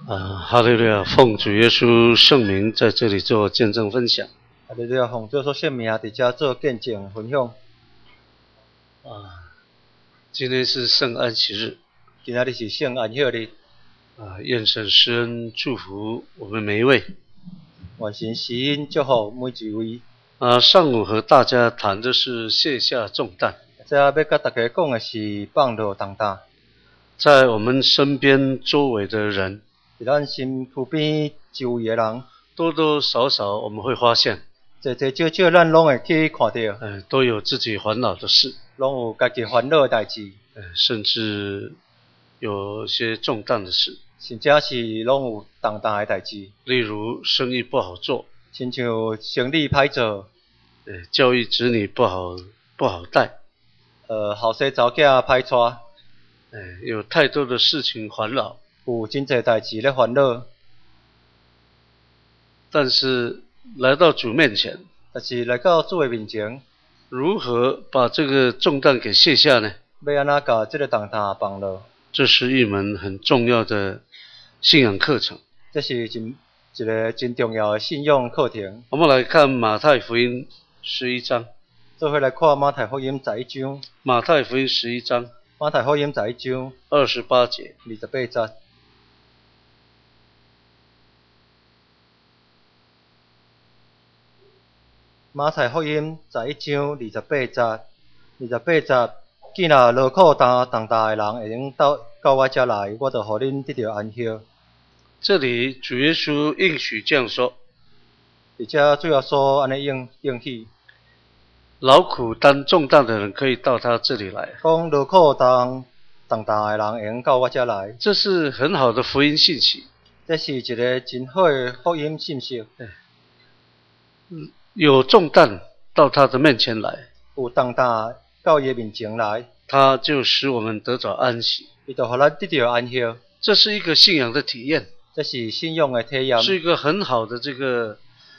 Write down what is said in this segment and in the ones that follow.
哈利路亚，奉主耶稣圣名在这里做见证分享。 哈利路亚，奉主耶稣圣名伫遮做见证分享。 今天是圣安息日， 今仔日是圣安息日。 愿神施恩祝福我们每一位。 愿神施恩祝福每一位。 上午和大家谈的是卸下重担。 这要甲大家讲的是放下重担。 在我们身边周围的人， 伫咱身躯边周围的人， 多多少少我们会发现， 少少咱拢会去看到， 都有自己烦恼的事， 拢有家己烦恼的代志， 甚至有些重担的事， 甚至是拢有重担的代志。 例如生意不好做， 亲像生意歹做， 教育子女不好带， 后生查囝歹带， 有太多的事情烦恼， 有真侪代志咧烦恼。 但是来到主面前， 来到主的面前， 如何把这个重担给卸下呢？ 要安怎把这个重担放下？ 这是一门很重要的信仰课程。 这是一个真重要的信仰课程。 我们来看马太福音11章。 做伙来看马太福音11章。 马太福音11章。 马太福音11章 28节。 28节。马太福音11章28节。28节，既然劳苦重担的人会用到我这来，我就互恁得到安息。 这里主耶稣应许这样说。 而且主要说安尼应许。 劳苦担重担的人可以到他这里来。 讲劳苦重担的人会用到我这来。 这是很好的福音信息。 这是一个真好的福音信息。 有重担到他的面前来。 有重担到伊面前来。 他就使我们得着安息。 伊就互咱得到安息。 这是一个信仰的体验。 这是信仰的体验。 是一个很好的这个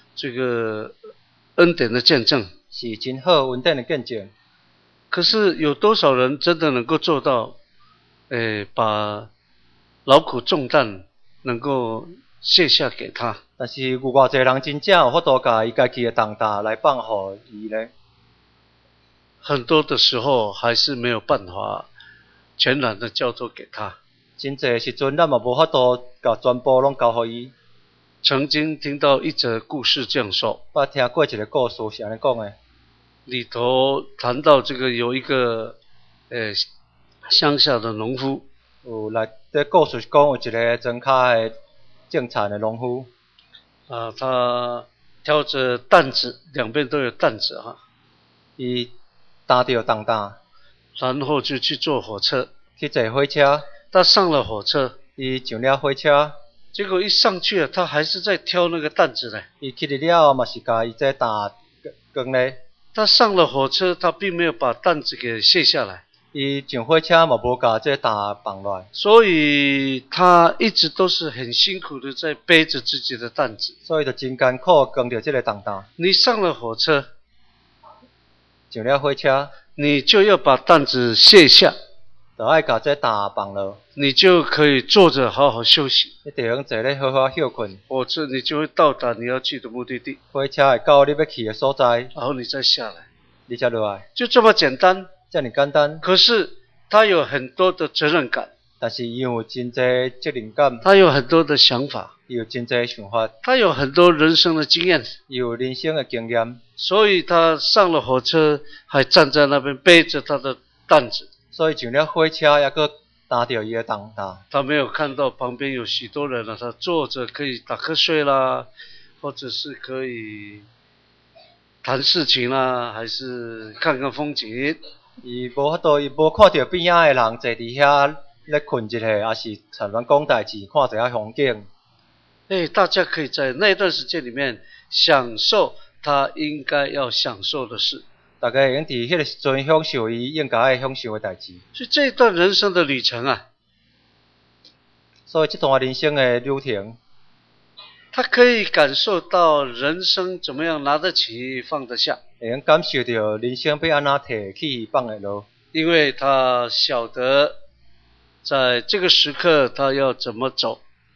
恩典的见证。 是真好恩典的见证。 可是有多少人真的能够做到，把劳苦重担能够卸下给他？ 但是有偌济人真正有法度把伊家己的重担来放互伊呢？ 很多的时候还是没有办法全然的交托给他。 真济时阵咱嘛无法度把全部拢交互伊。 曾经听到一则故事这样说。 我听过一个故事是安尼讲的。 里头谈到这个有一个乡下的农夫。 这故事讲有一个庄脚的种田的农夫。 他挑着担子，两边都有担子哈。 伊担着重担， 然后就去坐火车。 去坐火车。 他上了火车， 伊上了火车。 结果一上去他还是在挑那个担子呢。 伊去了后嘛是把伊这担扛咧。 他上了火车，他并没有把担子给卸下来。 伊上火车嘛无把这担放落来。 所以他一直都是很辛苦的在背着自己的担子。 所以就真艰苦扛着这个重担。 你上了火车， 上了火车， 你就要把担子卸下。 就要把这担放落。 你就可以坐着好好休息。 你就用坐咧好好休困。 或者你就会到达你要去的目的地。 火车会到你要去的所在。 然后你再下来。 你才落来。 就这么简单。 这么简单。 可是他有很多的责任感。 但是伊有真侪责任感。 他有很多的想法。 伊有真侪想法。 他有很多人生的经验。 伊有人生的经验。 所以他上了火车，还站在那边背着他的担子。 所以上了火车也搁担着伊的重担。他没有看到旁边有许多人了，他坐着可以打瞌睡啦，或者是可以谈事情啦，还是看看风景。 伊无法度，伊无看到边仔的人坐伫遐咧困一下，还是参乱讲代志，看一下风景。 大家可以在那段时间里面享受他应该要享受的事。 大家会用伫迄个时阵享受伊应该要享受的代志。 所以这一段人生的旅程啊， 所以这段人生的旅程， 他可以感受到人生怎么样拿得起放得下。 会用感受到人生要安怎摕起放下落。 因为他晓得在这个时刻他要怎么走。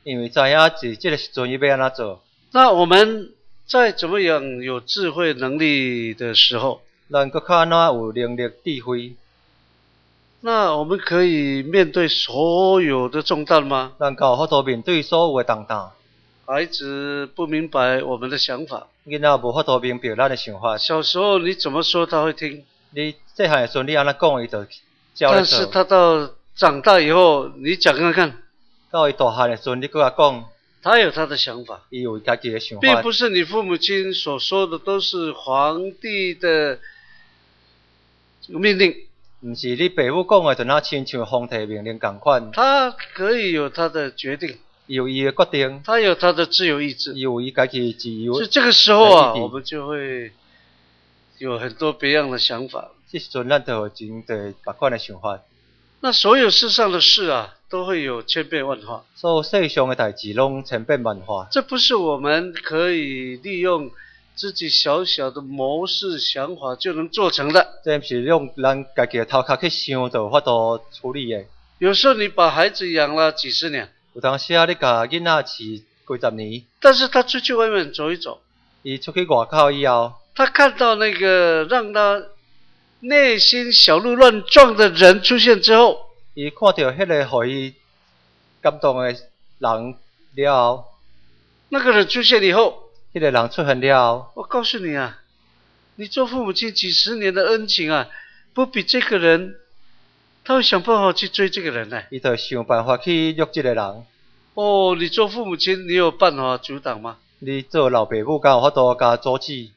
因为知影是这个时阵伊要安怎做。 那我们在怎么样有智慧能力的时候， 咱搁较安怎有能力智慧？ 那我们可以面对所有的重担吗？ 咱有法度面对所有的重担。 孩子不明白我们的想法， 囡仔无法度明白咱的想法。 小时候你怎么说他会听， 你细汉的时阵，你安怎讲伊就照咧但是做。 他到长大以后，你讲看看， 到伊大汉的时阵，你搁甲讲， 他有他的想法， 伊有家己的想法。 并不是你父母亲所说的都是皇帝的命令， 毋是你父母讲的，就若亲像皇帝命令共款。 他可以有他的决定， 伊有伊的决定， 他有他的自由意志伊。有伊家己自由。 所以这个时候啊， 意志我们就会有很多别样的想法。 这时阵咱就有真侪别款的想法。 那所有世上的事啊，都会有千变万化。 所有世上的代志拢千变万化。 这不是我们可以利用自己小小的谋士想法就能做成的。 这毋是用咱家己的头壳去想就有法度处理的。 有时候你把孩子养了几十年， 有当时啊，你甲囡仔饲几十年， 但是他出去外面走一走， 伊出去外口以后， 他看到那个让他内心小鹿乱撞的人出现之后， 伊看到迄个互伊感动的人了后， 那个人出现以后， 迄个人出现了后， 我告诉你啊，你做父母亲几十年的恩情啊，不比这个人，他会想办法去追这个人呢。 伊就想办法去约这个人。 哦，你做父母亲，你有办法阻挡吗？ 你做老爸母，敢有法度甲阻止？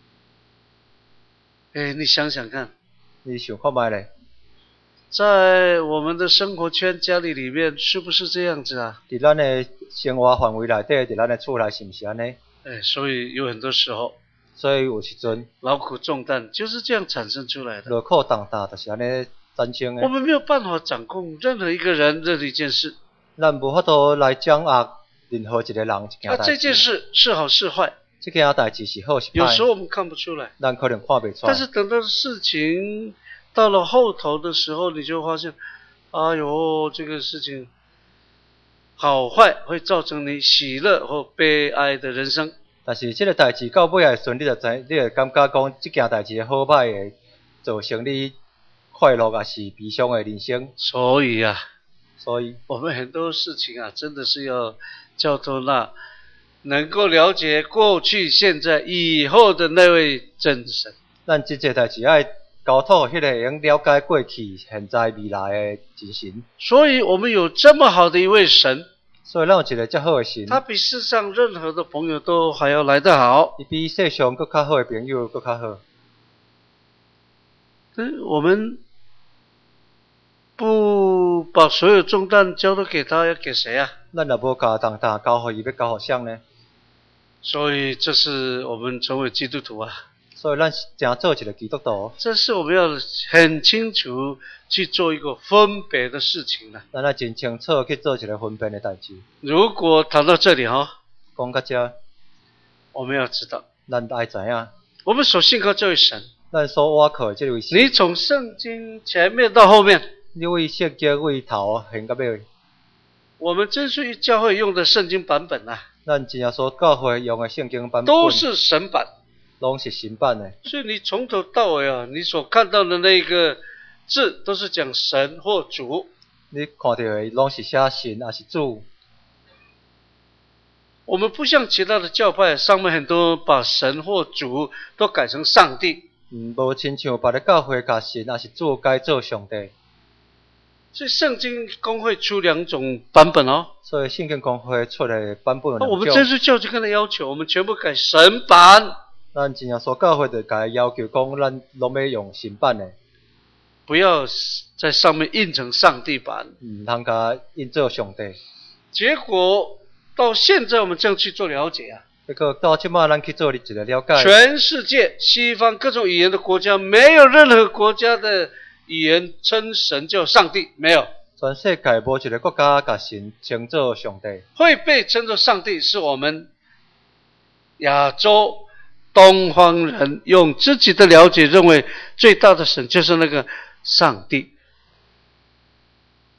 你想想看， 你想看觅咧？ 在我们的生活圈、家里面，是不是这样子啊？ 伫咱的生活范围内底，伫咱的厝内是毋是安尼？ 所以有很多时候， 所以有时阵劳苦重担就是这样产生出来的。 劳苦重担就是安尼产生的。 我们没有办法掌控任何一个人、任何一件事。 咱无法度来掌握任何一个人一件代志。 这件事是好是坏， 这件代志是好是歹， 有时候我们看不出来， 咱可能看不出来。 但是等到事情到了后头的时候，你就发现，哎呦，这个事情好坏会造成你喜乐或悲哀的人生。 但是这个代志到尾的时阵，你就感觉讲，这件代志的好歹会造成你快乐还是悲伤的人生。 所以啊， 我们很多事情啊，真的是要交托那能够了解过去、现在、以后的那位真神。 咱这件代志要交托迄个会用了解过去、现在、未来的真神。 所以我们有这么好的一位神， 所以咱有一个这好的神， 他比世上任何的朋友都还要来得好。 伊比世上更较好的朋友更较好。 我们不把所有重担交托给他，要给谁啊？ 咱若无甲重担交予伊，要交予谁呢？ 所以这是我们成为基督徒啊。 所以咱真做一个基督徒。 这是我们要很清楚去做一个分别的事情了。 咱要真清楚去做一个分辨的代志。 如果谈到这里讲到这， 我们要知道， 咱爱知影， 我们所信靠这位神， 咱所倚靠的这位神。 你从圣经前面到后面， 你为圣经为头行到尾。 我们真是教会用的圣经版本啊， 咱真正所教会用的圣经版本都是神版， 拢是神版的。 所以你从头到尾啊，你所看到的那个字都是讲神或主。 你看到的拢是写神还是主？ 我们不像其他的教派，上面很多把神或主都改成上帝。 无亲像别的教会把神还是主改做上帝。 所以圣经公会出两种版本哦。 所以圣经公会出的版本有两种。 我们真是教就跟他要求，我们全部改神版。 咱真正所教会就甲要求讲，咱拢要用神版的， 不要在上面印成上帝版。 通甲印做上帝。 结果到现在我们这样去做了解啊。 结果到即马咱去做一个了解。 全世界西方各种语言的国家，没有任何国家的语言称神叫上帝，没有。 全世界无一个国家甲神称作上帝。 会被称作上帝是我们亚洲东方人用自己的了解认为最大的神就是那个上帝。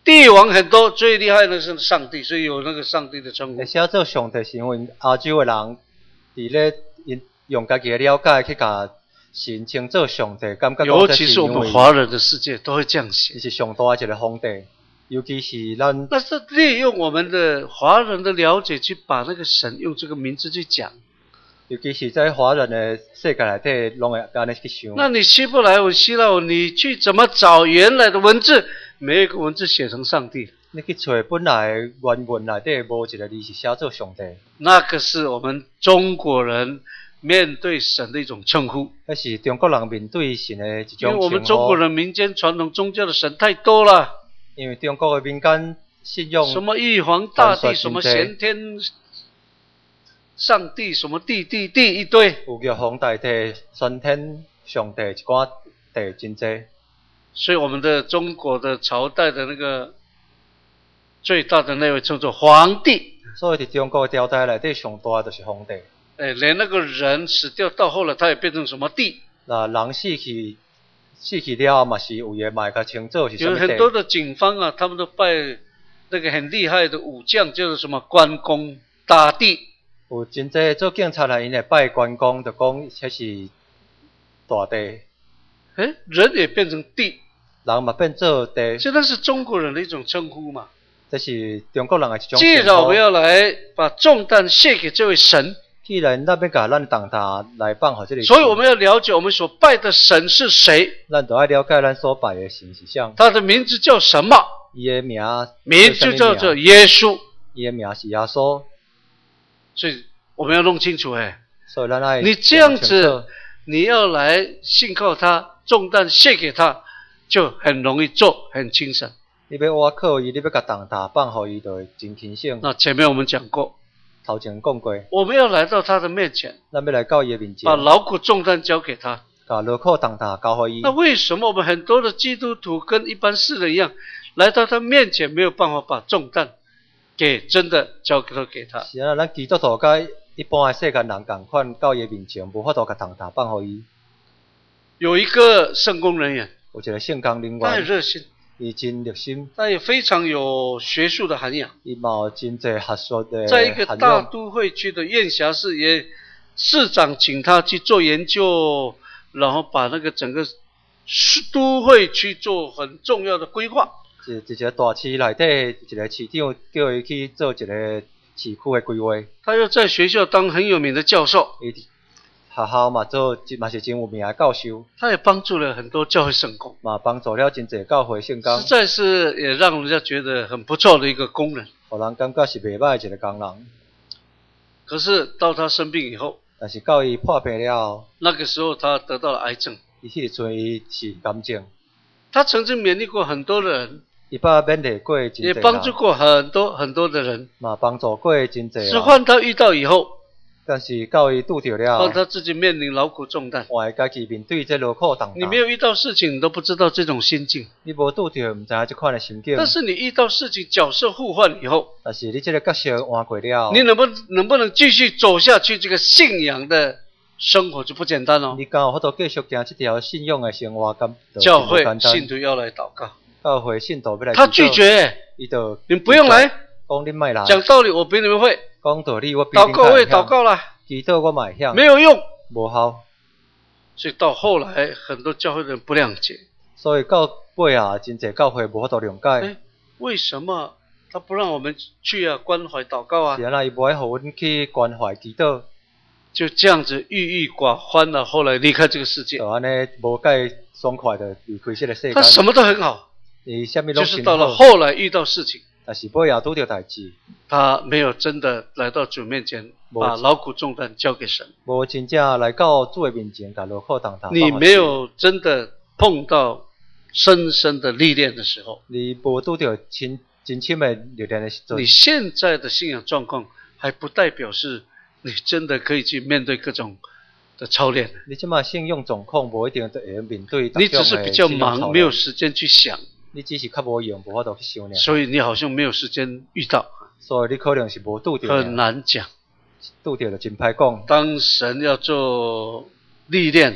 帝王很多，最厉害的是上帝，所以有那个上帝的称呼会。写做上帝，是因为亚洲的人伫咧用家己的了解去甲神称做上帝，感觉尤其是我们华人的世界都会这样写。 伊是上大一个皇帝，尤其是咱。 那是利用我们的华人的了解去把那个神用这个名字去讲。 尤其是在华人的世界内底，拢会安尼去想。 那你希伯来文、希腊文，你去怎么找原来的文字？没有一个文字写成上帝。 你去找本来原文内底无一个字是写做上帝。 那个是我们中国人面对神的一种称呼。 那是中国人面对神的一种称呼。 因为我们中国人民间传统宗教的神太多了。 因为中国的民间信用什么玉皇大帝，什么先天上帝，什么地一堆。 有玉皇大帝、先天上帝一寡地真多。 所以我们的中国的朝代的那个最大的那位叫做皇帝。 所以在中国的朝代内底上大就是皇帝。 连那个人死掉到后来，他也变成什么帝？ 那人死去了嘛是有也嘛甲称作是什么帝？ 有很多的警方啊，他们都拜那个很厉害的武将，叫做什么关公大帝。 有真济做警察的，因会拜关公，就讲这是大帝。 人也变成帝， 人嘛变做帝。 这是中国人的一种称呼嘛。 这是中国人的一种称呼。 既然我们要来把重担卸给这位神， 既然咱要甲咱重担来放互这个神， 所以我们要了解我们所拜的神是谁。 咱就要了解咱所拜的神是啥。 他的名字叫什么？ 伊的名就叫做耶稣。 伊的名是耶稣。 所以我们要弄清楚所以咱爱你这样子，你要来信靠他，重担卸给他，就很容易做，很轻省。 你要倚靠伊，你要甲重担放互伊，就会真轻省。 那前面我们讲过， 头前讲过， 我们要来到他的面前， 咱要来到伊的面前， 把劳苦重担交给他， 把劳苦重担交互伊。 那为什么我们很多的基督徒跟一般世人一样，来到他面前没有办法把重担真的交给他？ 是啊，咱基督徒甲一般的世间人共款，到伊面前无法度甲重担放互伊。 有一个圣工人员， 有一个圣工人员， 他很热心， 伊真热心， 他也非常有学术的涵养， 伊嘛有真济学术的。 在一个大都会区的院辖市，也市长请他去做研究，然后把那个整个都会区做很重要的规划。 一个大市内底，一个市长叫伊去做一个市区的规划。 他又在学校当很有名的教授， 学校嘛嘛是真有名的教授。 他也帮助了很多教会圣工， 嘛帮助了真济教会圣工。 实在是也让人家觉得很不错的一个工人， 互人感觉是袂歹的一个工人。 可是到他生病以后， 但是到伊破病了， 那个时候他得到了癌症。 伊迄阵伊是癌症。 他曾经勉励过很多的人， 伊勉励过真济人， 也帮助过很多的人， 嘛帮助过真济人。 是换他遇到以后， 但是到伊拄着了， 当他自己面临劳苦重担， 换家己面对这劳苦重担。 你没有遇到事情，你都不知道这种心境。 你无拄着，唔知影这款的心境。 但是你遇到事情，角色互换以后， 但是你这个角色换过了， 你能不能继续走下去？这个信仰的生活就不简单哦。 你敢有法度继续行这条信仰的生活？ 教会信徒要来祷告， 教会信徒要来， 他拒绝， 伊就你不用来， 讲你莫来， 讲道理我比你们会， 讲道理我比你们祷告我也祷告了， 祈祷我嘛会晓， 没有用， 无效。 所以到后来很多教会的人不谅解， 所以到尾啊，真济教会无法度谅解。 为什么他不让我们去关怀祷告啊？ 是啊，伊无爱互阮去关怀祈祷。 就这样子郁郁寡欢了，后来离开这个世界。 就安尼无介爽快的离开这个世界。 他什么都很好，就是到了后来遇到事情， 但是尾也拄着代志， 他没有真的来到主面前，把劳苦重担交给神。 无真正来到主的面前，把劳苦重担。 你没有真的碰到深深的历练的时候， 你无拄着真深的历练的时阵， 你现在的信仰状况还不代表是你真的可以去面对各种的操练。 你这么信用状况无一定会面对。 你只是比较忙，没有时间去想。 你只是较无用，无法度去想呢。 所以你好像没有时间遇到。 所以你可能是无拄着。 很难讲。 拄着就真歹讲。 当神要做历练，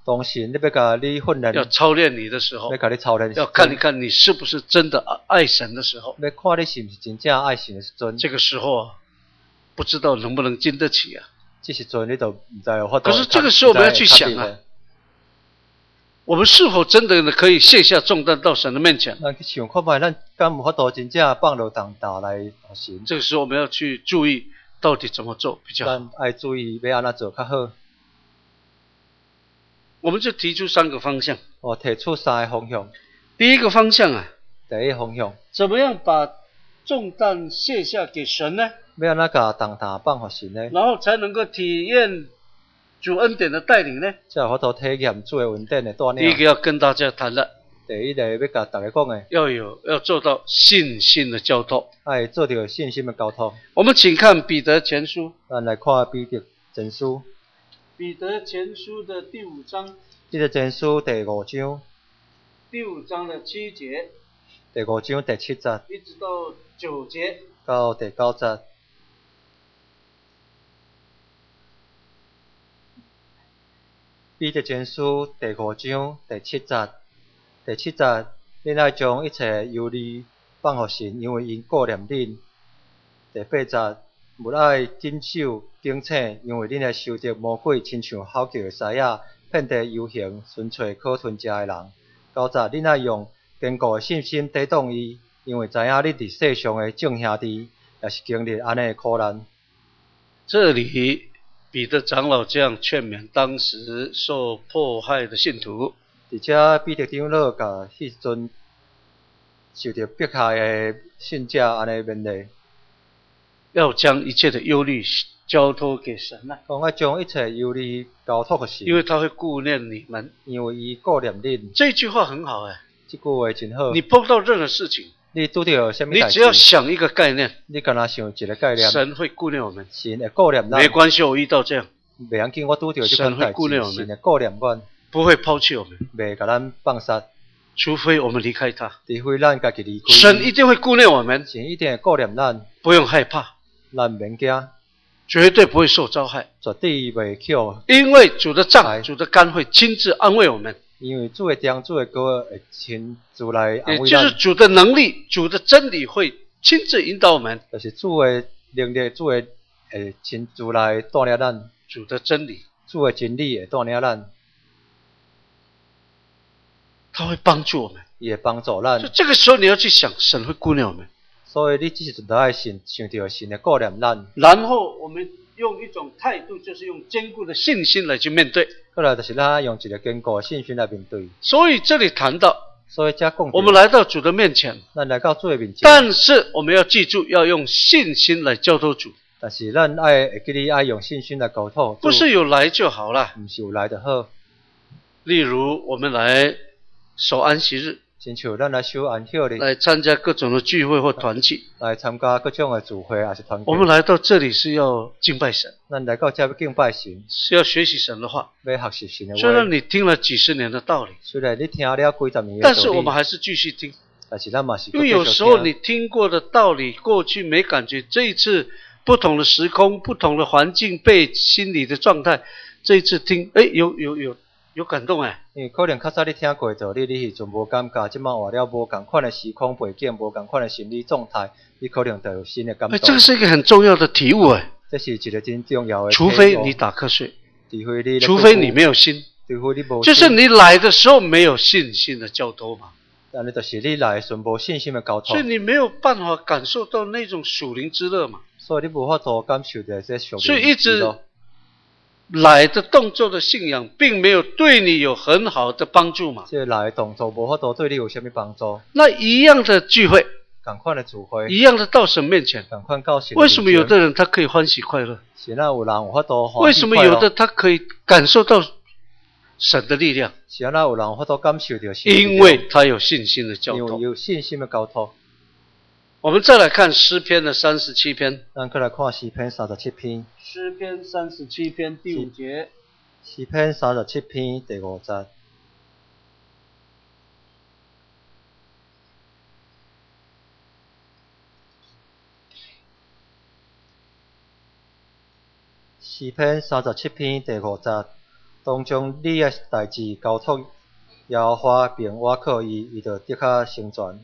当神你要甲你训练， 要操练你的时候要，甲你操练， 要看一看你是不是真的爱神的时候， 要看你是毋是真正爱神的时阵。 这个时候啊，不知道能不能经得起啊。 这时阵你就唔知有法度。 可是这个时候我们要去想啊，我们是否真的可以卸下重担到神的面前？ 咱去想看卖，咱敢有法度真正放落重担来服神？ 这个时候我们要去注意到底怎么做比较好。 咱爱注意要安怎做较好。 我们就提出3个方向。 我提出3个方向。 第一个方向啊， 第一个方向， 怎么样把重担卸下给神呢？ 要安怎甲重担放互神呢？ 然后才能够体验主恩典的带领呢？ 才有法度体验主的恩典的带领。 第一个要跟大家谈的， 第一个要甲大家讲的， 要做到信心的交托。 爱做到信心的交托。 我们请看彼得前书。 咱来看彼得前书。 彼得前书的第5章。 彼得前书第5章。 第5章的7节。 第5章第7节。 一直到9节。 到第9节。彼得前书第5章第7节。第7节，恁爱将一切忧虑放互神，因为因顾念恁。第8节，勿爱谨守警醒，因为恁会受到魔鬼亲像吼叫的狮仔，遍地游行，寻找可吞食的人。9节，恁爱用坚固的信心抵挡伊，因为知影恁伫世上的众兄弟也是经历安尼的苦难。 这里彼得长老这样劝勉当时受迫害的信徒。 而且彼得长老甲迄时阵受到迫害的信者安尼勉励， 要将一切的忧虑交托给神啊！ 讲要将一切忧虑交托给神， 因为他会顾念你们。 因为伊顾念恁。 这句话很好哎， 这句话真好。 你碰到任何事情， 你拄到什么代志， 你只要想一个概念， 你敢若想一个概念， 神会顾念我们。 神会顾念咱。 没关系，我遇到这样， 袂要紧，我拄到这款代志，神会顾念阮。 不会抛弃我们， 袂甲咱放杀， 除非我们离开他。 除非咱家己离开。 神一定会顾念我们， 神一定会顾念咱， 不用害怕， 咱唔免惊， 绝对不会受遭害， 绝对袂巧。 因为主的杖、主的竿会亲自安慰我们， 因为主的杖、主的竿会亲自来安慰咱， 也就是主的能力、主的真理会亲自引导我们， 就是主的能力、主的亲自来带领咱， 主的真理、 主的真理会带领咱。 他会帮助我们， 也帮助咱。 所以这个时候你要去想，神会顾念我们。 所以你这时阵就爱想到神的顾念咱。 然后我们用一种态度，就是用坚固的信心来去面对。 后来就是咱用一个坚固的信心来面对。 所以这里谈到， 所以才讲， 我们来到主的面前， 咱来到主的面前。 但是我们要记住，要用信心来交托主。 但是咱会记得爱用信心来交托。 不是有来就好了， 不是有来就好。 例如我们来守安息日， 亲像咱来守安息日， 来参加各种的聚会或团契， 来参加各种的聚会还是团契。 我们来到这里是要敬拜神， 咱来到这要敬拜神， 是要学习神的话， 要学习神的话。 虽然你听了几十年的道理， 虽然你听了几十年的道理， 但是我们还是继续听。 但是咱嘛是， 因为有时候你听过的道理，过去没感觉，这一次不同的时空、不同的环境、被心理的状态，这一次听，有感动哎。 因为可能较早你听过道理，你迄阵无感觉，即摆换了无共款的时空背景，无共款的心理状态，你可能就有新的感动。 这个是一个很重要的体悟哎。 这是一个真重要的。 除非你打瞌睡，除非你没有心， 除非你无， 就是你来的时候没有信心的交托嘛。 但是就是你来顺无信心的交托， 所以你没有办法感受到那种属灵之乐嘛。 所以你无法度感受到这属灵之乐。 所以一直来的动作的信仰，并没有对你有很好的帮助嘛。 这来的动作无法度对你有什么帮助？ 那一样的聚会， 同款的聚会， 一样的到神面前， 同款到神面前。 为什么有的人他可以欢喜快乐？ 是那有人有法度欢喜快乐？ 为什么有的他可以感受到神的力量？ 是那有人有法度感受到神的力量？ 因为他有信心的交托。 因为有信心的交托。 我们再来看诗篇的37篇。 咱再来看诗篇37篇。 诗篇37篇第5节。 诗篇37篇第5节。诗篇37篇第5节。 当将你的代志交托耶和华，并倚靠伊，伊就得较成全。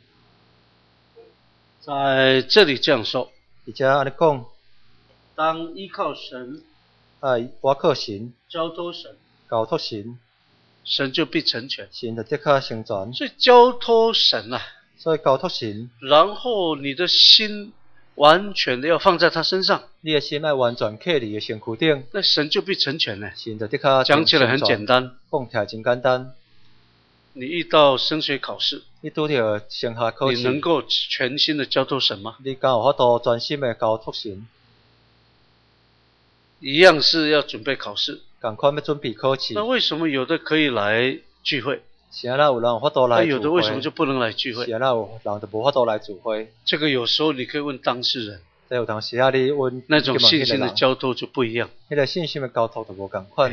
在这里这样说， 而且安尼讲， 当依靠神， 倚靠神， 交托神， 交托神， 神就必成全。 神就得较成全。 所以交托神啊， 所以交托神， 然后你的心完全的要放在他身上， 你的心要完全刻伫伊身躯顶， 那神就必成全呢。 神就得较讲起来很简单， 讲起来真简单。 你遇到升学考试， 你拄着升学考试， 你能够全心的交托神吗？ 你敢有法度专心的交托神？ 一样是要准备考试， 赶快要准备考试。 那为什么有的可以来聚会？ 是啊，那有人有法度来聚会， 那有的为什么就不能来聚会？ 是啊，那有人就无法度来聚会。 这个有时候你可以问当事人， 这有当时啊，你问那种信心的交托就不一样。 那个信心的交托就无共款。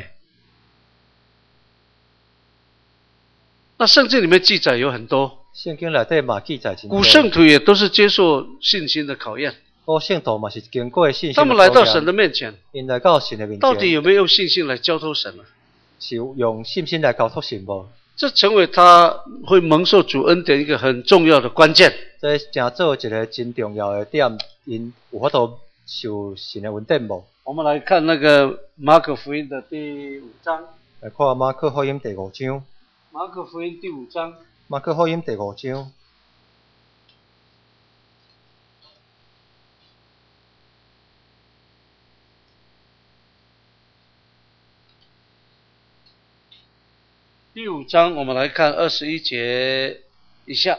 那圣经里面记载有很多， 圣经内底嘛记载真多。 古圣徒也都是接受信心的考验。 古圣徒嘛是经过信心的考验。 他们来到神的面前， 因来到神的面前， 到底有没有用信心来交托神呢？ 是用信心来交托神无？ 这成为他会蒙受主恩典一个很重要的关键。 这正做一个真重要的点，因有法度受神的恩典无？ 我们来看那个马可福音的第5章。 来看马可福音第5章。 马可福音第5章。 马可福音第5章。 第5章，我们来看21节以下。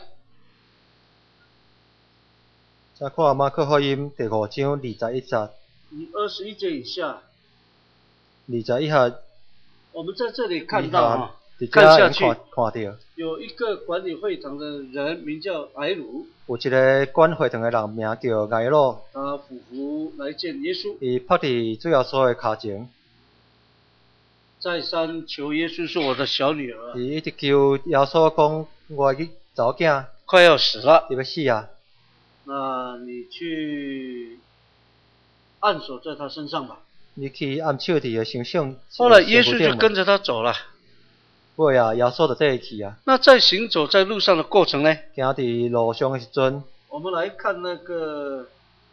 再看马可福音第5章21节。 21节以下。 21下。 我们在这里看到啊，看下去， 看到有一个管理会堂的人名叫埃鲁。 有一个管会堂的人名叫埃鲁。 他俯伏来见耶稣。 伊趴伫主耶稣的脚前。 再三求耶稣说：“我的小女儿。” 伊一直求耶稣讲：“我的查某囝快要死了， 伊要死啊！ 那你去按手在他身上吧。” 你去按手伫伊身上。 后来耶稣就跟着他走了。 对啊，耶稣就跟伊去啊。 那在行走在路上的过程呢？ 行伫路上的时阵， 我们来看那个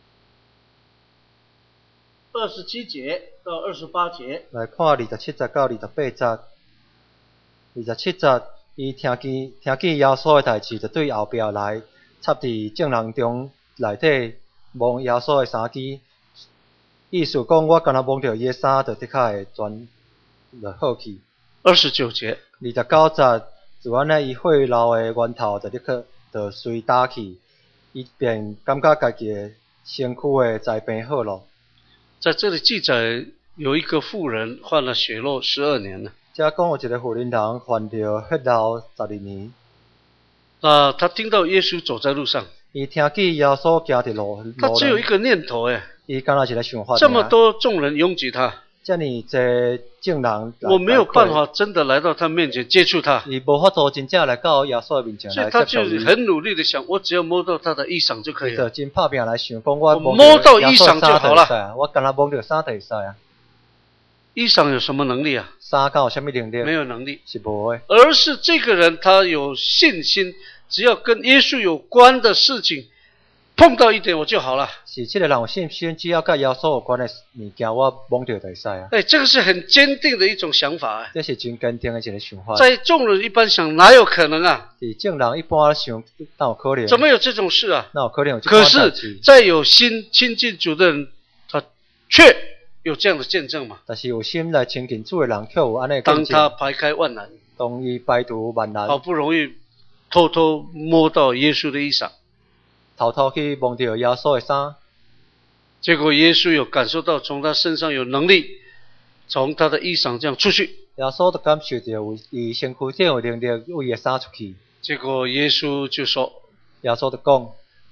27节到28节。 来看27节到28节。27节，伊听见耶稣的代志，就对后壁来，插伫众人中内底，摸耶稣的衫衣。意思讲，我敢若摸着伊的衫，就的确会全就好去。 29节。 29节，自然呢，伊血流的源头就的确就随打去，伊便感觉家己的身躯的灾病好了。 在这里记载，有一个妇人患了血漏12年了。 这讲有一个妇人患着血流12年。 他听到耶稣走在路上， 伊听见耶稣行伫路， 他只有一个念头哎。 伊敢若一个想法。 这么多众人拥挤他， 这么多众人， 我没有办法真的来到他面前接触他。 伊无法度真正来到耶稣面前来接触伊。 所以他就很努力的想，我只要摸到他的衣裳就可以了。 就真拍拼来想，讲我摸到衣裳就好了。 我敢若摸到衫就会使啊。 衣裳有什么能力啊？ 衫敢有什么能力？ 没有能力， 是无的。 而是这个人他有信心，只要跟耶稣有关的事情碰到一点我就好了。 是这个人有信心，只要跟耶稣有关的物件，我摸到就会使啊。 这个是很坚定的一种想法。 这是真坚定的一个想法。 在众人一般想，哪有可能啊？ 是众人一般想，哪有可能？ 怎么有这种事啊？ 哪有可能有这种事？ 可是，在有心亲近主的人，他却有这样的见证嘛？ 但是有心来亲近主的人，却有安尼。 当他排开万难， 当伊排除万难， 好不容易偷偷摸到耶稣的衣裳， 偷偷去摸到耶稣的衫， 结果耶稣有感受到从他身上有能力，从他的衣裳这样出去。 耶稣就感受到有伊身躯顶有能力为伊的衫出去。 结果耶稣就说：“ 耶稣就讲，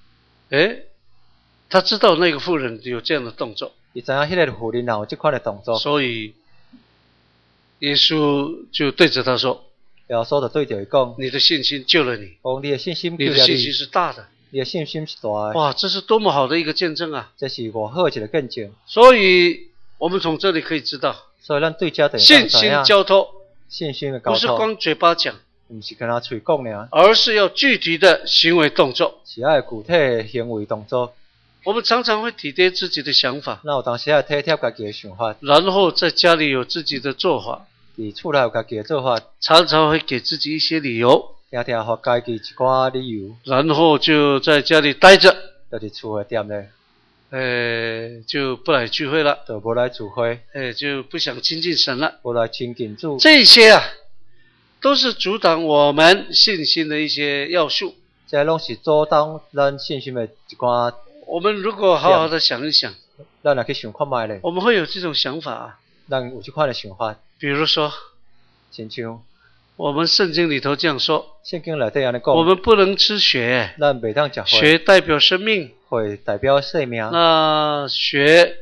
他知道那个妇人有这样的动作。” 伊知影迄个妇人有这款的动作， 所以耶稣就对着他说：“ 耶稣就对着伊讲， 你的信心救了你。 讲你的信心救你了的信心是大的， 你的信心是大的。 哇，这是多么好的一个见证啊！ 这是偌好一个见证。 所以我们从这里可以知道， 所以咱对遮就信心交托， 信心的交托， 不是光嘴巴讲， 唔是跟他嘴讲尔， 而是要具体的行为动作。 是要具体的行为动作。 我们常常会体贴自己的想法， 那有当时要体贴家己的想法， 然后在家里有自己的做法， 伫厝内有家己的做法， 常常会给自己一些理由， 常常互家己一寡理由， 然后就在家里待着， 就伫厝的踮咧， 就不来聚会了， 就无来聚会， 就不想亲近神了。 无来亲近主。 这些啊，都是阻挡我们信心的一些要素。 这拢是阻挡咱信心的一寡。 我们如果好好的想一想， 咱若去想看卖咧， 我们会有这种想法啊。 咱有这款的想法， 比如说， 亲像我们圣经里头这样说， 圣经内底安尼讲， 我们不能吃血， 咱袂当食血代表生命， 血代表生命。 那血，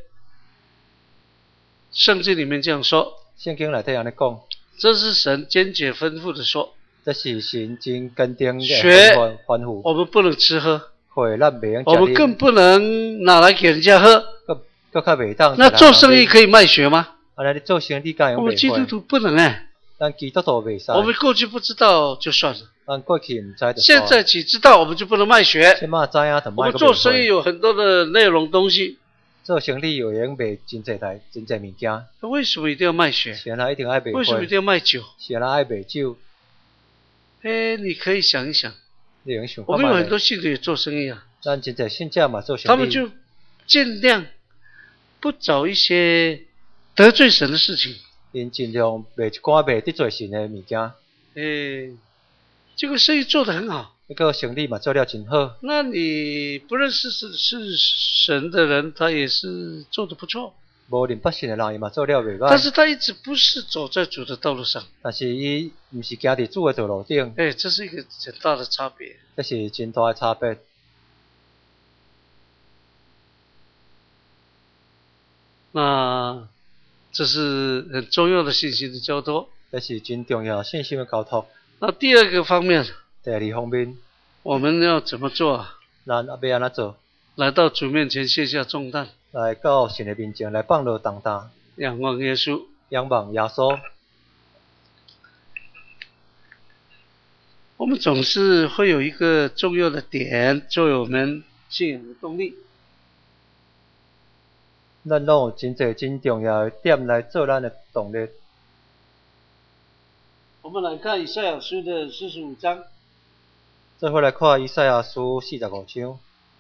圣经里面这样说， 圣经内底安尼讲， 这是神坚决吩咐的说， 这是神真坚定的血吩咐。 我们不能吃喝， 血咱袂用， 我们更不能拿来给人家喝。 更较袂当。 那做生意可以卖血吗？ 安尼你做生意敢用我们基督徒不能咱基督徒袂使。 我们过去不知道就算了， 咱过去唔知就算。 现在只知道我们就不能卖血。 现在知影就卖。 我们做生意有很多的内容东西， 做生意有用卖真济物件。 为什么一定要卖血？ 是安一定爱卖。 为什么一定要卖酒？ 是安爱卖酒。 你可以想一想， 你用想。 我们有很多信徒也做生意啊， 咱真济信者嘛做生意。 他们就尽量不找一些得罪神的事情。 因尽量卖一寡卖得罪神的物件。 这个生意做得很好。 那个生意嘛做了真好。 那你不认识是神的人，他也是做得不错。 无认不信的人伊嘛做了袂歹。 但是他一直不是走在主的道路上。 但是伊唔是行伫主的道路顶。 这是一个很大的差别。 这是真大的差别。 那这是很重要的信心的交托。 这是真重要信心的交托。 那第二个方面， 第二方面， 我们要怎么做啊？ 咱要安怎做？ 来到主面前卸下重担， 来到神的面前来放下重担， 仰望耶稣， 仰望耶稣。 我们总是会有一个重要的点，作为我们信仰的动力。 咱拢有真济真重要的点来做咱的动力。 我们来看以赛亚书的45章。 再回来看以赛亚书45章。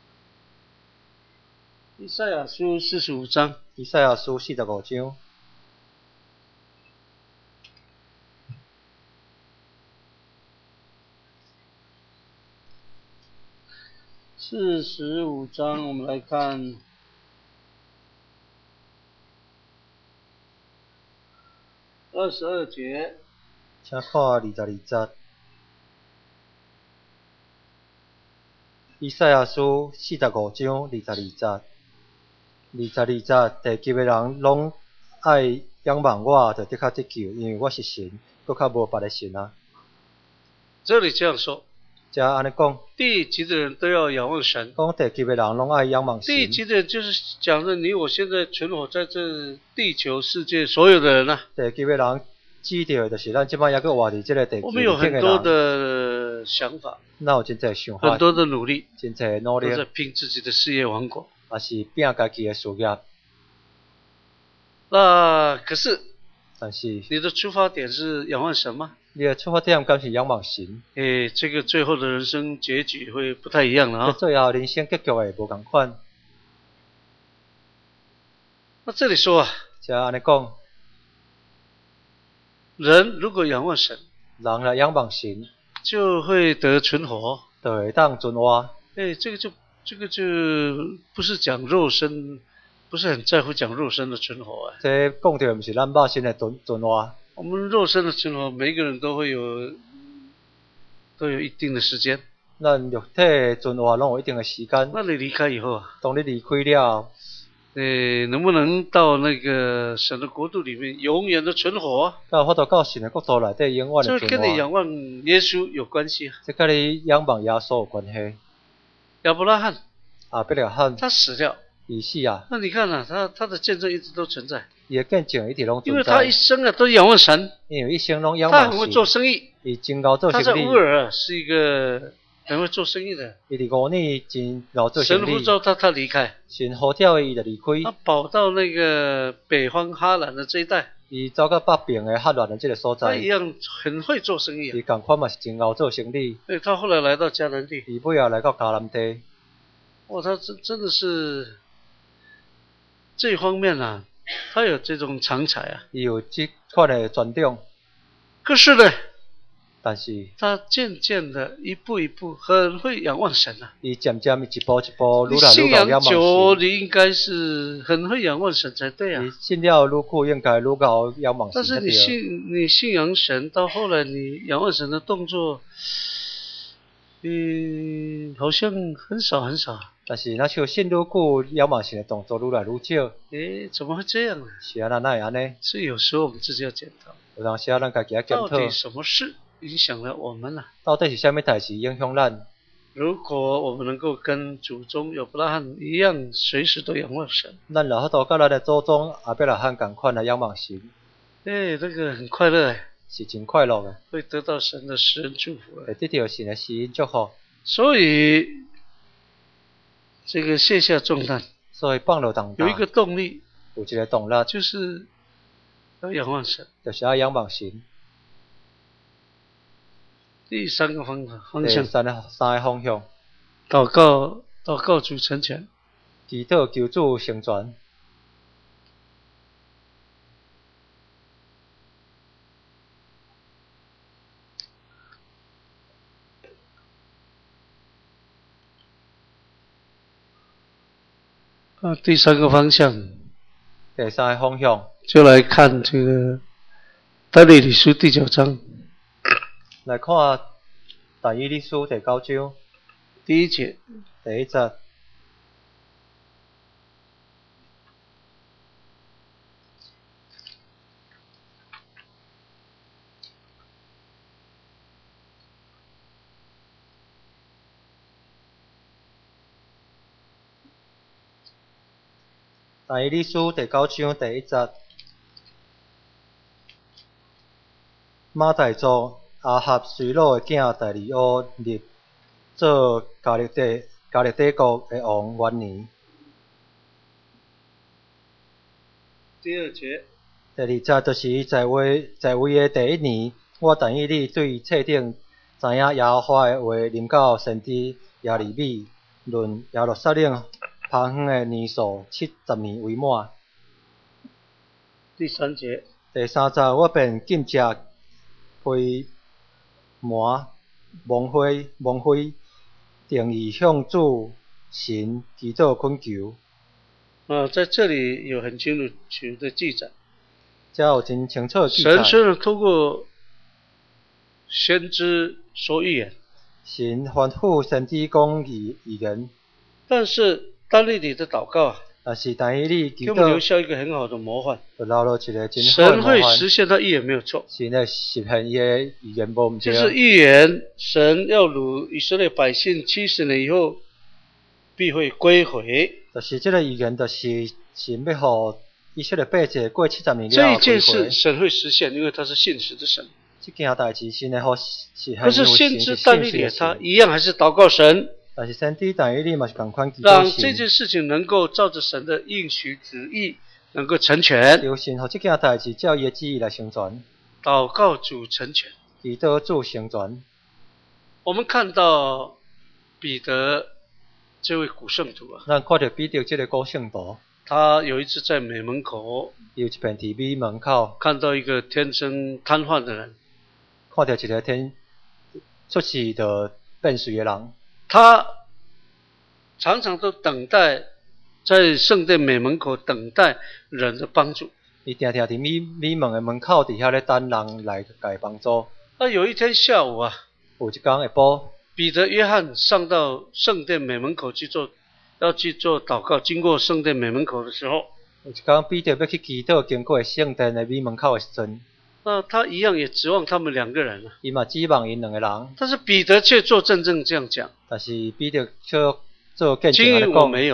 以赛亚书45章。 以赛亚书45章。 45章，我们来看22节。 请看22节。以赛亚书45章22节。22节，地级的人拢爱仰望我，就得较得救，因为我是神，搁较无别的神啊。 这里这样说。 这安尼讲。 地级的人都要仰望神。 讲地级的人拢爱仰望神。 地级的人就是讲着你我现在存活在这地球世界所有的人啊。 地级的人指着就是咱即摆还佫活伫即个地球。 我们有很多的想法。 那有真济想法。 很多的努力。 真济努力。 都在拼自己的事业王国。 也是拼家己的事业。 那可是。 但是。 你的出发点是仰望神吗？ 你的出发点敢是仰望神？ 这个最后的人生结局会不太一样了啊。 最后人生结局会无同款。 那这里说啊。 这安尼讲。 人如果仰望神。 人来仰望神。 就会得存活。 就会当存活。 这个就不是讲肉身，不是很在乎讲肉身的存活这讲到不是咱肉身的存活。 我们肉身的存活，每一个人都有一定的时间。 咱肉体存活拢有一定的时间。 那你离开以后啊？ 当你离开了， 能不能到那个神的国度里面永远的存活啊？ 有法度到神的国度内底永远的存活。 这跟你仰望耶稣有关系啊。 这跟你仰望耶稣有关系。 亚伯拉罕。 亚伯拉罕。 他死掉。 已死啊。 那你看啊，他的见证一直都存在。 伊的见证一直拢因为存在， 他一生啊都仰望神， 因为一生拢仰望他很会做神， 生意。 伊真够做他在生意， 乌尔啊是一个很会做生意的， 伊伫五年真够做神生意， 呼召他离开， 神呼召伊就离他开， 跑到那个北方哈兰的这一带， 伊走到北边的哈乱的这个所在， 他一样很会做生意啊。 伊共款嘛是真够做生意， 对，他后来来到迦南地， 伊尾后来到迦南地， 哇，他真的是这一方面啊，他有这种长才啊。 伊有即款的专长， 可是呢， 但是他渐渐的一步一步很会仰望神啊。 伊渐渐一步一步你愈来愈信仰仰望久， 神， 你应该是很会仰望神才对啊伊。信了愈久应该愈够仰望神但是才对。 你信仰神，到后来你仰望神的动作，好像很少很少。 但是那像信愈久，仰望神的动作愈来愈少， 怎么会这样呢？ 是啊，哪会安尼？ 所以有时候我们自己要检讨， 有当时啊，咱家己要检讨， 到底什么事影响了我们呢？ 到底是啥物代志影响咱？ 如果我们能够跟祖宗亚伯拉罕一样，随时都仰望神， 咱若法度甲咱的祖宗亚伯拉罕共款来仰望神， 这个很快乐哎， 是真快乐的， 会得到神的施恩祝福哎。 会得到神的施恩祝福。 所以这个卸下重担， 所以放落重担， 有一个动力， 有一个动力， 就是要仰望神。 就是要仰望神。 第三个方第向， 三个方向， 祷告主成全。 祈祷求主成全。 第三个方向， 第三个方向， 就来看这个但以理书第9章来看但以理书第9章第1节。 第1节。但以理书第9章第1节，马大族亚哈随鲁的囝大利乌立做加勒底国的王元年。 第2节。 第2节就是在位的第1年，我但以理对册顶知影耶和华的话临到先知耶利米，论耶路撒冷攀远的年数70年为满。 第3节。 第3节，我便禁食批麻蒙灰，定义向主神祈祷恳求。 在这里有很清楚的记载， 这有真清楚的记载。 神虽然透过先知说预言， 神吩咐先知讲预言， 但是但以理的祷告啊， 但是但以理祈给我们留祷， 下一个很好的模范。 就留落一个真好的神会模范。 实现他预言没有错， 神会实现伊的预言无毋对。 就是预言神要掳以色列百姓70年以后必会归回。 就是这个预言，就是神要互以色列百姓过70年了这一后归件事回。 神会实现，因为他是信实的神。 这件代志神会互实现， 可是先知但以理他他， 一样还是祷告神， 但是先知但以理嘛是共款祈让祷神， 这件事情能够照着神的应许旨意能够成全。 求神互这件代志照伊的旨意来成全， 祷告主成全。 祈祷主成全。 我们看到彼得这位古圣徒啊， 咱看到彼得这个古圣徒， 他有一次在美门口有一遍伫美门口看到一个天生瘫痪的人， 看到一个出世就变水的人， 他常常都等待在圣殿美门口等待人的帮助。 伊定定伫美门的门口伫遐咧等人来甲伊帮助。 有一天下午啊， 有一天下晡， 彼得、约翰上到圣殿美门口要去做祷告。经过圣殿美门口的时候， 有一天彼得要去祈祷，经过圣殿的美门口的时阵， 那他一样也指望他们2个人啊， 伊嘛指望因2个人， 但是彼得却做见证这样讲。 但是彼得却做见证经安尼讲， 营我没有，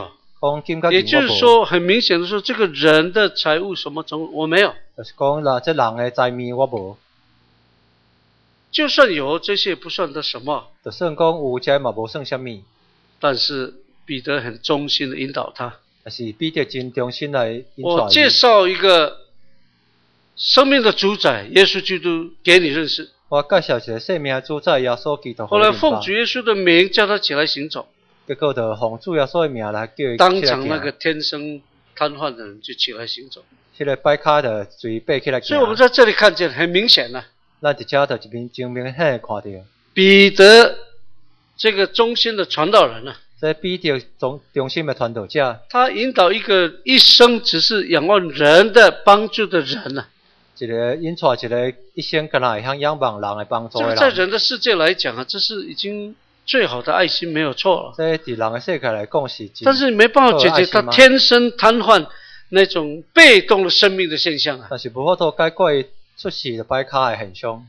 讲金甲也银我无， 就是说，很明显的说，这个人的财物什么种我没有， 就是讲啦，这人的财物我无， 就算有这些也不算得什么。 就算讲有这嘛无算啥物， 但是彼得很忠心的引导他。 但是彼得真忠心来引我带伊。 介绍一个生命的主宰耶稣基督给你认识， 我介绍一个生命的主宰耶稣基督， 后来奉主耶稣的名叫他起来行走， 结果就奉主耶稣的名来叫伊当起来场那个行， 天生瘫痪的人就起来行走。 迄个摆卡就随爬起来行。 所以我们在这里看见很明显了， 咱伫遮就真明显看到， 彼得这个忠心的传道人啊， 这彼得忠心的传道者， 他引导一个一生只是仰望人的帮助的人啊， 一个引出一个一生敢若会向仰望人的帮助这个在的人。 人的世界来讲啊，这是已经最好的爱心，没有错了。 这伫人的世界来讲是真， 但是你没办法解决他天生瘫痪那种被动的生命的现象啊， 但是无法度解决伊出事就摆卡的现象。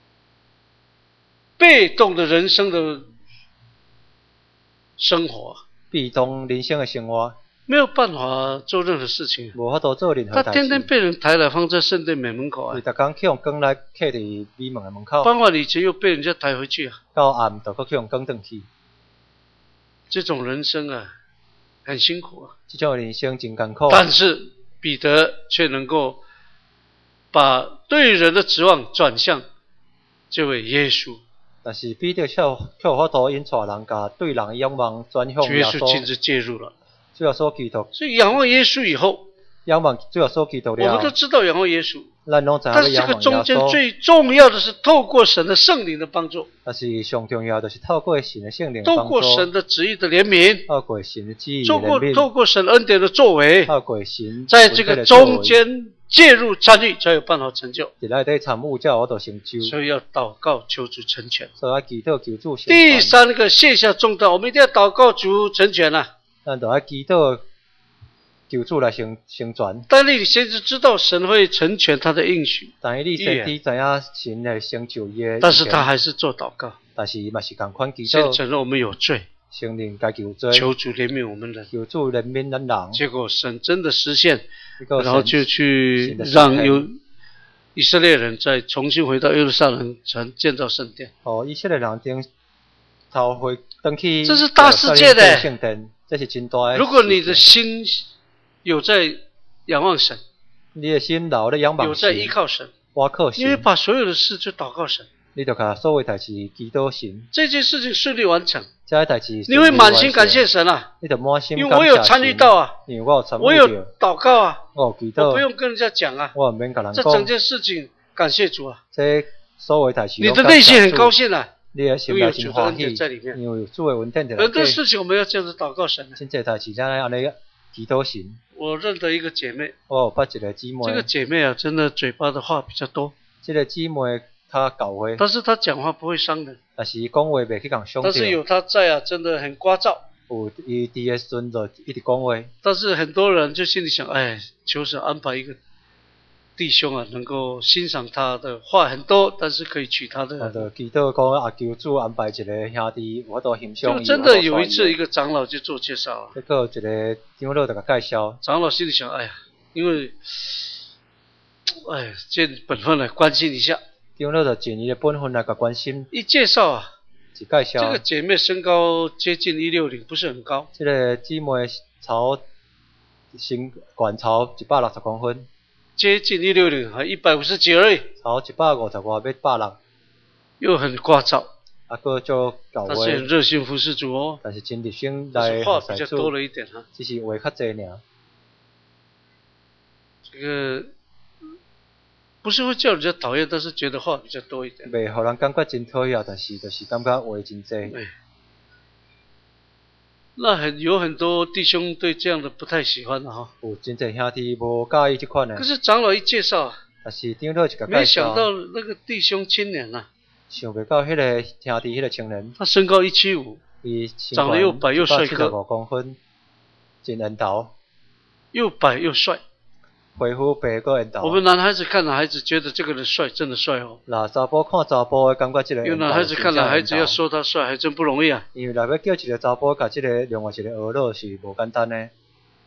被动的人生的生活， 被动人生的生活， 没有办法做任何事情。 无法度做任何他代志。 天天被人抬来放在圣殿门门口啊伊，逐工去用光来客伫美门的门口， 傍晚以前又被人家抬回去啊， 到暗就搁去用光转去。 这种人生啊，很辛苦啊。 这种人生真艰苦。 但是彼得却能够把对人的指望转向这位耶稣， 但是彼得却有法度引带人家对人的仰望转向耶主耶稣亲稣。 自介入了。 主耶稣基督， 所以仰望耶稣以后， 仰望主耶稣基督我们都了， 知道仰望耶稣， 咱拢知影但是这要仰望耶个中间稣。 最重要的是透过神的圣灵的帮助， 但是上重要就是透过神的圣灵的帮透过神助， 的旨意的怜悯， 透过神的旨意的透怜悯， 过神恩典的作为， 透过神在这个中间介入参与，才有办法成就。 伫内底参与，才有法度成就。 所以要祷告求主成全。 所以要祈祷求主成第全。 三个卸下重担，我们一定要祷告主成全啊。 咱就要祈祷求主来成全。 但你先是知道神会成全他的应许， 但是你先知影神会成就伊的， 但是他还是做祷告， 但是嘛是共款祈先祷， 承认我们有罪， 承认家己有罪， 求主怜悯我们人。 求主怜悯咱人。 结果神真的实现， 结果然后就去神的让以色列人再重新回到耶路撒冷城建造圣殿。 以色列人头回登去， 这是大世界的圣殿，这是真大的。 如果你的心有在仰望神， 你的心留咧仰望有在神， 依靠神， 倚靠因为神， 把所有的事就祷告神， 你就甲所有代志祈祷神， 这件事情顺利完成， 这些代志你会满心感谢，神啊， 你就满心因为感谢我有参与到啊， 因为我有参与我有到， 祷告啊， 我有祈我不祷， 用跟人家讲啊， 我毋免甲人这整讲， 件事情感谢主啊， 这所有代志， 你的内心很高，兴啊， 你的心内真欢喜， 因为有主的恩典在里面因为有主的恩典在内很多底， 事情我们要这样子祷告神啊。 真济代志咱安尼祈祷神。 我认得一个姐妹， 我有捌一个姊妹， 这个姐妹啊，真的嘴巴的话比较多， 这个姊妹较搞话， 但是她讲话不会伤人， 但是伊讲话袂去共伤着， 但是有她在啊，真的很聒噪。 有伊伫的时阵就一直讲话， 但是很多人就心里想，哎，求神安排一个弟兄啊，能够欣赏他的话很多，但是可以娶他的。 就祈祷讲啊，求主安排一个兄弟，我都欣赏伊。 就真的有一次，一个长老就做介绍啊， 结果一个长老就甲介绍， 长老心里想，哎呀，因为，哎，尽本分来关心一下。 长老就尽伊的本分来甲关心， 一介绍啊， 一介绍。 这个姐妹身高接近160，不是很高。 这个姊妹超身悬超160公分， 接近160，还150几而已， 超150外要160， 又很聒噪， 佫足搞话， 但是很热心服侍主哦。 但是真热心来但是话服侍比较多主， 了一点哈。 只是话较济尔。 这个不是会叫人家讨厌，但是觉得话比较多一点。 袂互人感觉真讨厌，但是就是感觉话真济。 对。那有很多弟兄对这样的不太喜欢的哈。 有真济兄弟无介意这款的可，是长老一介绍， 但是长老就甲没介绍， 想到那个弟兄青年啊， 想袂到迄个兄弟迄个青年， 他身高175， 伊长得又白又帅哥 175公分，真缘投， 又白又帅， 皮肤白个缘投。 我们男孩子看男孩子，觉得这个人帅，真的帅哦。 那查甫看查甫的感觉，这个因为男孩子看男孩子要说他帅，还真不容易啊。 因为若要叫一个查甫甲这个另外一个学老是无简单的。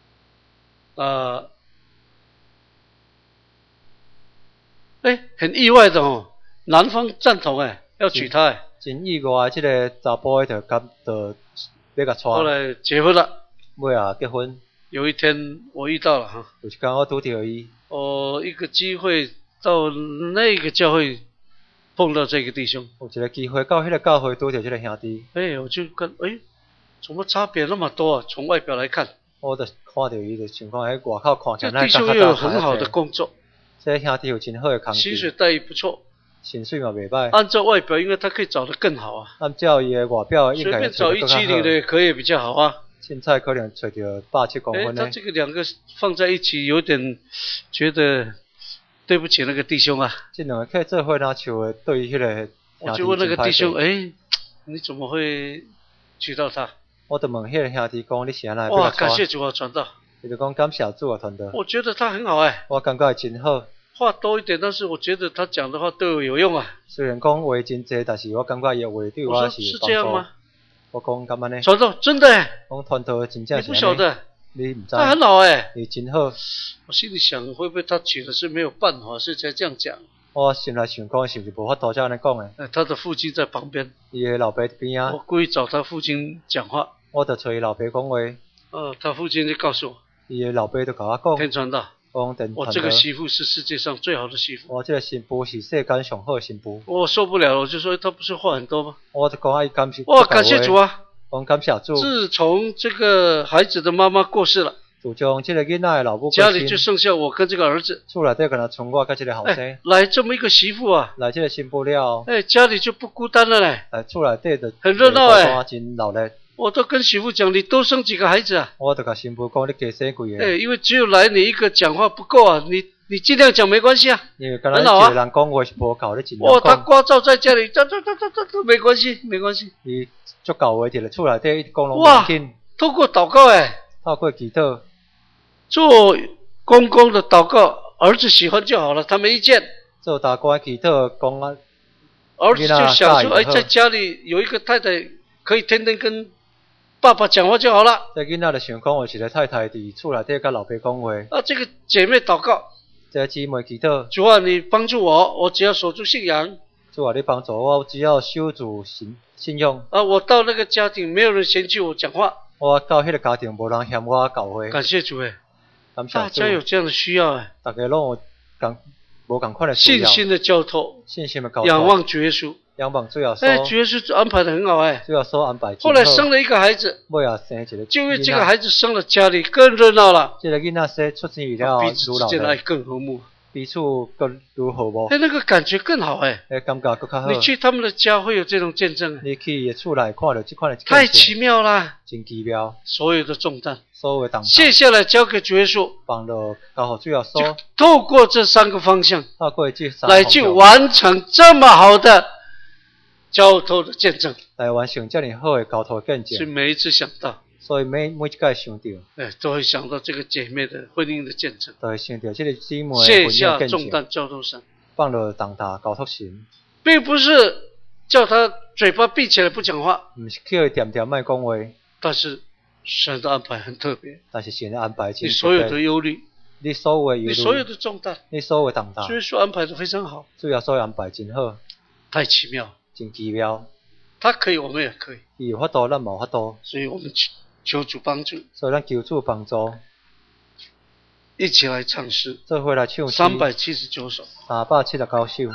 很意外的哦，男方赞同要娶她真意外，这个查甫就要甲娶。 后来结婚了。 尾啊结婚。 有一天我遇到了哈。 有一天我拄到伊。 一个机会到那个教会碰到这个弟兄。 有一个机会到迄个教会拄到这个兄弟。 我就看，怎么差别那么多啊？从外表来看。 我就看到伊就情况喺外口看起来。 这弟兄又有很好的工作。 这兄弟有真好的工作。 薪水待遇不错。 薪水嘛袂歹。 按照外表，应该他可以找得更好啊。 按照伊的外表，应该随便找170的也可以比较好啊。 凊彩可能找到170公分的。 他这个两个放在一起，有点觉得对不起那个弟兄啊。 这两个可以做伙拿手的，对于迄个。 我就问那个弟兄，你怎么会娶到她？ 我就问迄个兄弟讲，你是安怎？ 哇，感谢主啊，传道。 伊就讲感谢主啊，传道。 我觉得他很好我感觉真好。 话多一点，但是我觉得他讲的话对我有用啊。 虽然讲话真多，但是我感觉伊话对我是是这样吗？ 我讲咁安尼。 传道真的讲传道真正是。 你不晓得？ 你唔知。 他很好你真好。 我心里想，会不会他娶的是没有办法，所以才这样讲？ 我心内想讲，是不是无法度才安尼讲的？ 他的父亲在旁边。 伊的老爸伫边啊。 我故意找他父亲讲话。 我就找伊老爸讲话。 他父亲就告诉我。 伊的老爸就甲我讲。 天传道。我这个媳妇是世界上最好的媳妇。 我这个媳妇是世间上好的媳妇。 我受不了了，我就说她不是话很多吗？ 我就讲伊感谢。 哇，感谢主啊！ 我感谢主。 自从这个孩子的妈妈过世了， 自从这个囡仔的老母过世， 家里就剩下我跟这个儿子。 厝内底跟他剩我跟这个后生。 来这么一个媳妇啊！ 来这个媳妇了。 家里就不孤单了嘞。 厝内底就很热闹真闹热。 我都跟媳妇讲，你多生几个孩子啊！ 我就跟媳妇讲，你多生几个。 因为只有来你一个讲话不够啊，你尽量讲没关系啊。 因为刚才一个人讲话是无够，你尽量讲。 他聒噪在家里，这没关系，没关系。 你足够话就厝内底一直讲拢袂紧。 透过祷告透过祈祷。 做公公的祷告，儿子喜欢就好了，他没意见。 做大官祈祷讲啊。 儿子就想说，在家里有一个太太，可以天天跟爸爸讲话就好了。 这囡仔就想讲，有一个太太伫厝内底跟老爸讲话。 这个姐妹祷告， 这姊妹祈祷。 主啊，你帮助我，我只要守住信仰。 主啊，你帮助我，只要守住信用。 我到那个家庭，没有人嫌弃我讲话。 我到迄个家庭，无人嫌我教会。 感谢主感谢主。 大家有这样的需要大家拢有无共款的需要。 信心的交托， 信心的交托。 仰望主耶稣。 仰望主耶稣。 主耶稣安排的很好主耶稣安排。 后来生了一个孩子。 尾啊生一个。 就因为这个孩子生了，家里更热闹了。 这个囡仔生出生了， 彼此之间的爱更和睦。 彼此更如和睦。 那个感觉更好感觉更较好。 你去他们的家会有这种见证。 你去伊厝内看到这款的。 太奇妙了。 真奇妙。 所有的重担。 所有的重担。 卸下来交给主耶稣。 放到交给主耶稣。 透过这3个方向。 透过这3个方向。 来去完成这么好的交托的见证。 来完成这样好的交托见证。 所以每一次想到。 所以每一届想到， 都会想到这个姐妹的婚姻的见证， 都会想到这个姊妹的婚姻见证。卸下重担交托神， 放了重担交托神， 并不是叫他嘴巴闭起来不讲话， 不是叫伊点点卖讲话。 但是神的安排很特别， 但是神的安排， 你所有的忧虑， 你所有的忧虑， 你所有的重担， 你所有的重担， 所以说安排的非常好， 主要所安排真好， 太奇妙， 真奇妙。 他可以，我们也可以， 伊有法度，咱无法度， 所以我们求主帮助， 所以咱求主帮助， 一起来唱诗， 做伙来唱诗 379首 ，379首。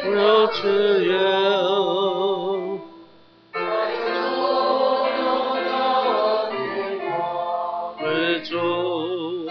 如此有。为主。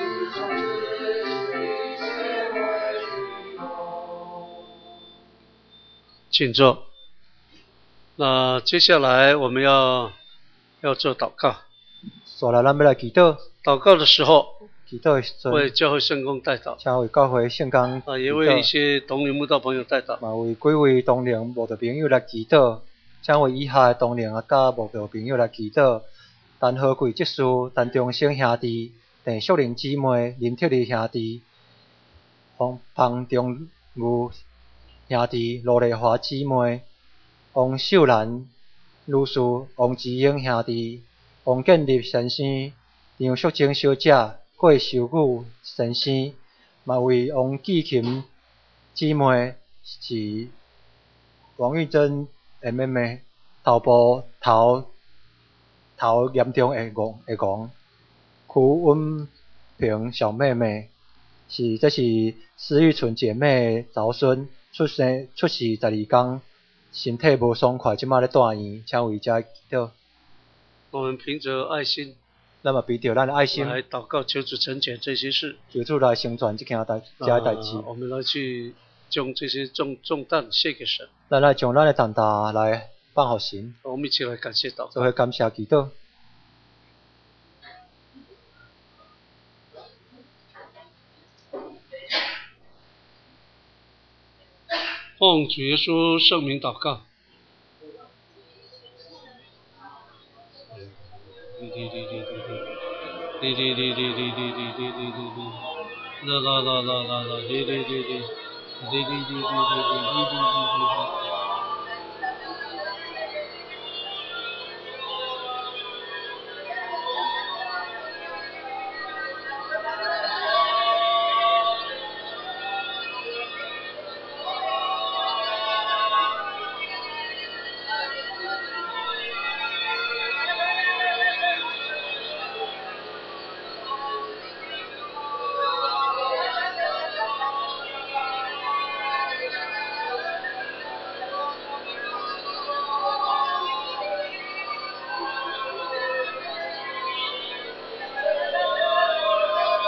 请坐。那接下来我们要做祷告。 所来咱要来祈祷。 祷告的时候， 祈祷的时阵， 为教会圣工代祷， 请为教会圣工祈祷， 也为一些同龄慕道朋友代祷， 嘛为几位同龄慕道朋友来祈祷，请为以下的同龄甲慕道朋友来祈祷。陈和贵执事、陈中生兄弟、陈淑玲姊妹、林铁利兄弟、彭中武兄弟、罗丽华姊妹、王秀兰女士、王志英兄弟、王建立先生、杨淑清小姐、郭秀武先生，嘛为王继琴姊妹是王玉珍的妹妹，头部头严重会戆，曲温平小妹妹这是施玉纯姐妹的曾孙，出世12天，身体无爽快，即马咧住院，请为遮祈祷。 我们凭着爱心， 咱嘛凭着咱的爱心来祷告，求主成全这些事， 求主来成全这件代志。 我们来去将这些重担卸给神。 咱来将咱的重担来放互神。 我们一起来感谢祷告。 做伙感谢祈祷。 奉主耶稣圣名祷告。啦啦啦啦啦啦，